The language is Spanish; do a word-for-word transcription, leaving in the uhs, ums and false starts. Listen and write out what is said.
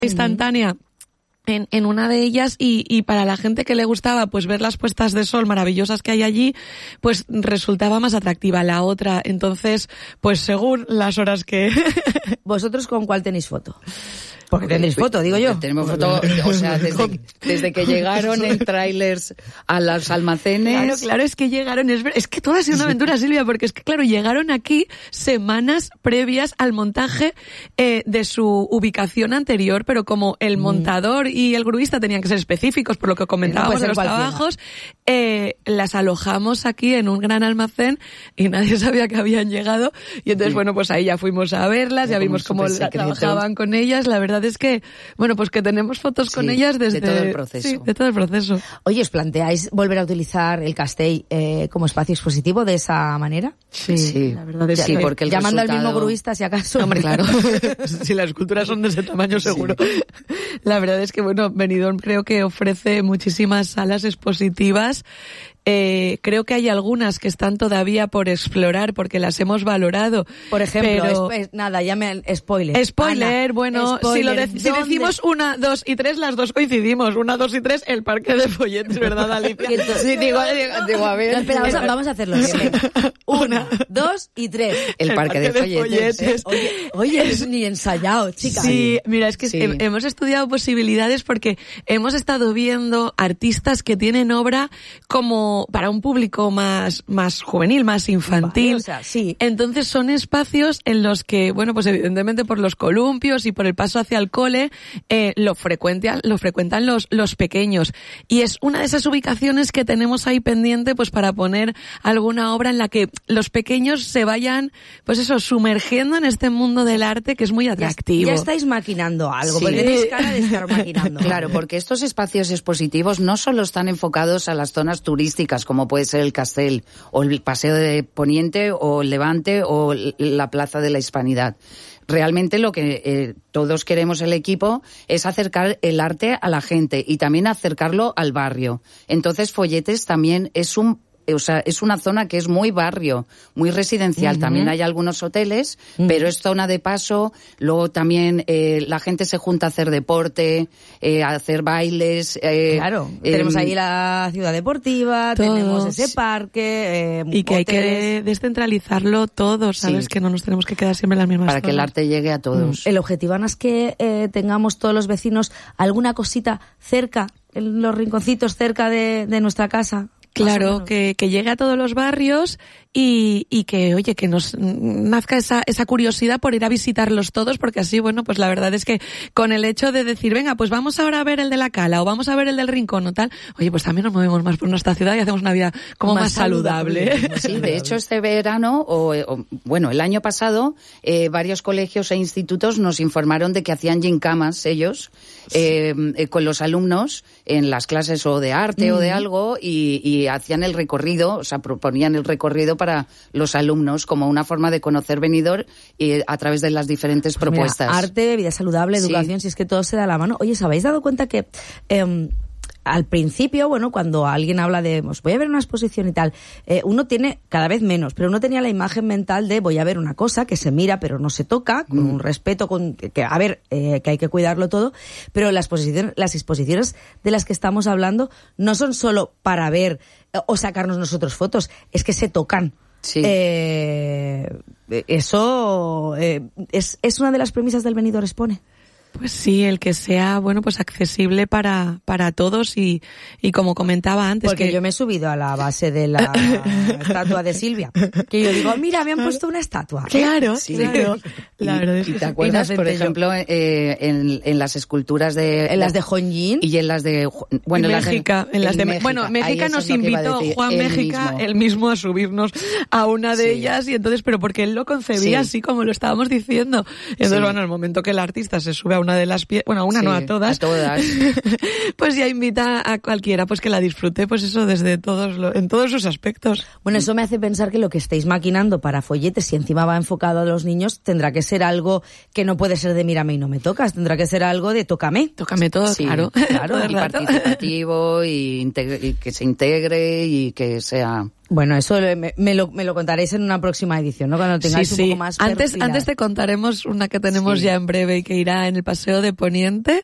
instantánea en, en una de ellas y, y para la gente que le gustaba pues ver las puestas de sol maravillosas que hay allí, pues resultaba más atractiva la otra. Entonces, pues según las horas que... ¿Vosotros con cuál tenéis foto? Porque tenéis foto, digo yo. Tenemos foto, o sea, desde, desde que llegaron en trailers a los almacenes. Claro, claro, es que llegaron, es, es que todo ha sido una aventura, Silvia, porque es que, claro, llegaron aquí semanas previas al montaje eh, de su ubicación anterior, pero como el montador y el gruista tenían que ser específicos, por lo que comentábamos de los trabajos, eh, las alojamos aquí en un gran almacén y nadie sabía que habían llegado. Y entonces, sí. bueno, pues ahí ya fuimos a verlas, ya, ya vimos cómo trabajaban con ellas, la verdad es que, bueno, pues que tenemos fotos sí, con ellas desde... De todo el proceso. Sí, de todo el proceso. Oye, ¿os planteáis volver a utilizar el Castell eh, como espacio expositivo de esa manera? Sí, sí. La verdad es sí, que... porque el Llamando resultado... al mismo gruista, si acaso. Hombre, claro. Si las esculturas son de ese tamaño, seguro. Sí. La verdad es que, bueno, Benidorm creo que ofrece muchísimas salas expositivas. Eh, creo que hay algunas que están todavía por explorar porque las hemos valorado. Por ejemplo, pero... es, nada, ya me spoiler. Spoiler, Ana, spoiler, bueno, si, lo de, si decimos una, dos y tres, las dos coincidimos. Una, dos y tres, el parque de folletes, ¿verdad, Alicia? Sí, digo, digo, digo, a ver. No, espera, vamos a, vamos a hacerlo bien. Una, dos y tres. El, el parque, parque de, de folletes. folletes. Oye, oye, es ni ensayado, chica. Sí, mira, es que sí. he, hemos estudiado posibilidades porque hemos estado viendo artistas que tienen obra como para un público más más juvenil, más infantil. Vale, o sea, sí. Entonces son espacios en los que, bueno, pues evidentemente por los columpios y por el paso hacia el cole, eh, lo frecuentan, lo frecuentan los los pequeños. Y es una de esas ubicaciones que tenemos ahí pendiente, pues para poner alguna obra en la que los pequeños se vayan, pues eso, sumergiendo en este mundo del arte que es muy atractivo. Ya, ya estáis maquinando algo, sí. porque tenéis cara de estar maquinando. Claro, porque estos espacios expositivos no solo están enfocados a las zonas turísticas, como puede ser el Castell, o el Paseo de Poniente, o el Levante, o la Plaza de la Hispanidad. Realmente lo que eh, todos queremos el equipo es acercar el arte a la gente y también acercarlo al barrio. Entonces, Folletes también es un O sea, es una zona que es muy barrio, muy residencial. Uh-huh. También hay algunos hoteles, uh-huh. pero es zona de paso. Luego también eh, la gente se junta a hacer deporte, eh, a hacer bailes. Eh, claro, eh, tenemos ahí la ciudad deportiva, todos. Tenemos ese parque, eh, y que hoteles. Hay que descentralizarlo todo, ¿sabes? Sí. Que no nos tenemos que quedar siempre en las mismas Para zonas. Que el arte llegue a todos. El objetivo, Ana, es que eh, tengamos todos los vecinos alguna cosita cerca, en los rinconcitos cerca de, de nuestra casa. Claro, que, que llegue a todos los barrios y, y que, oye, que nos nazca esa, esa curiosidad por ir a visitarlos todos, porque así, bueno, pues la verdad es que con el hecho de decir, venga, pues vamos ahora a ver el de la Cala o vamos a ver el del Rincón o tal, oye, pues también nos movemos más por nuestra ciudad y hacemos una vida como más, más saludable. saludable. Sí, de hecho este verano, o, o bueno, el año pasado, eh, varios colegios e institutos nos informaron de que hacían gincamas ellos, sí. eh, eh, con los alumnos en las clases o de arte mm. o de algo y, y hacían el recorrido, o sea, proponían el recorrido para los alumnos como una forma de conocer Benidorm y a través de las diferentes pues propuestas. Mira, arte, vida saludable, educación, sí. si es que todo se da a la mano. Oye, ¿os habéis dado cuenta que eh, al principio, bueno, cuando alguien habla de pues voy a ver una exposición y tal, eh, uno tiene cada vez menos, pero uno tenía la imagen mental de voy a ver una cosa que se mira pero no se toca, con mm. un respeto, con que a ver, eh, que hay que cuidarlo todo, pero las exposiciones, las exposiciones de las que estamos hablando no son solo para ver eh, o sacarnos nosotros fotos, es que se tocan. Sí. Eh, eso eh, es, es una de las premisas del Benidorm Expone. Pues sí, el que sea, bueno, pues accesible para para todos y y como comentaba antes. Porque que... yo me he subido a la base de la estatua de Silvia. Que yo digo, mira, me han puesto una estatua. Claro, sí. claro. Y, la verdad es que ¿y te acuerdas, por ejemplo, eh, en, en las esculturas de... En las de Honjin. Y en las de... Bueno, en México. En las de, México. Bueno, México nos invitó Juan México, él mismo, a subirnos a una de sí. ellas y entonces, pero porque él lo concebía sí. así como lo estábamos diciendo. Entonces, sí. bueno, el momento que el artista se sube a una de las piezas, bueno, a una sí, no, a todas. A todas. Pues ya invita a cualquiera pues que la disfrute, pues eso desde todos lo, en todos sus aspectos. Bueno, eso me hace pensar que lo que estáis maquinando para Folletes, si encima va enfocado a los niños, tendrá que ser algo que no puede ser de mírame y no me tocas, tendrá que ser algo de tócame. Tócame todo, sí, claro. Claro, y participativo y, integre, y que se integre y que sea... Bueno, eso me, me, lo, me lo contaréis en una próxima edición, ¿no? Cuando tengáis sí, sí. un poco más antes, perfilado. antes te contaremos una que tenemos sí. ya en breve y que irá en el Paseo de Poniente.